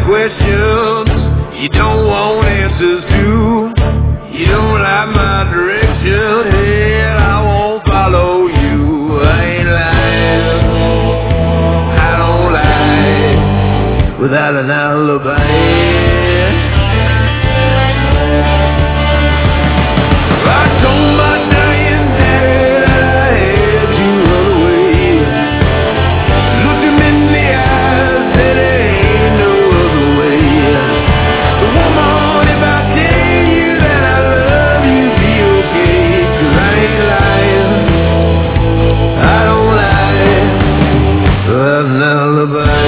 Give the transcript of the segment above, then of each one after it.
questions you don't want answers to. You don't like my direction, hell, I won't follow you. I ain't lying, I don't lie without an alibi. I told my dying dad I had to run away. Looked him in the eyes, said there ain't no other way. So woman, if I tell you that I love you, be okay, 'cause I ain't lying, I don't lie, so that's an alibi.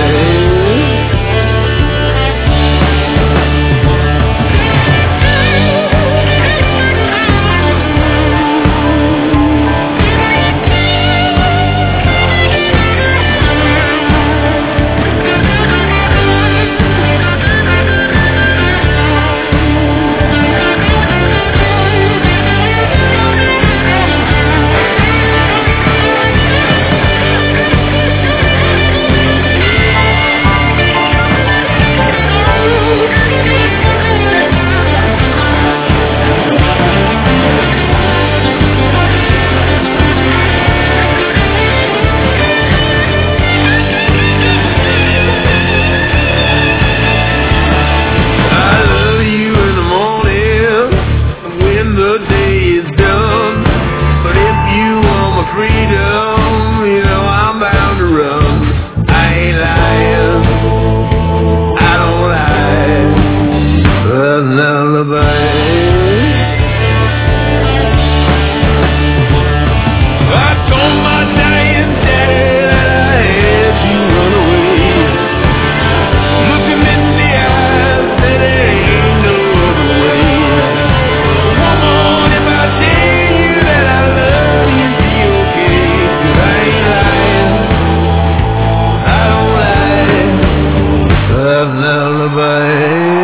Freedom, you know I'm bound to run. I ain't lying, I don't lie, that's an alibi. I told my dying dad that I had to run away. Looked him in the eyes, said there ain't no other way. Woman, if I tell you that I love you, that's an alibi.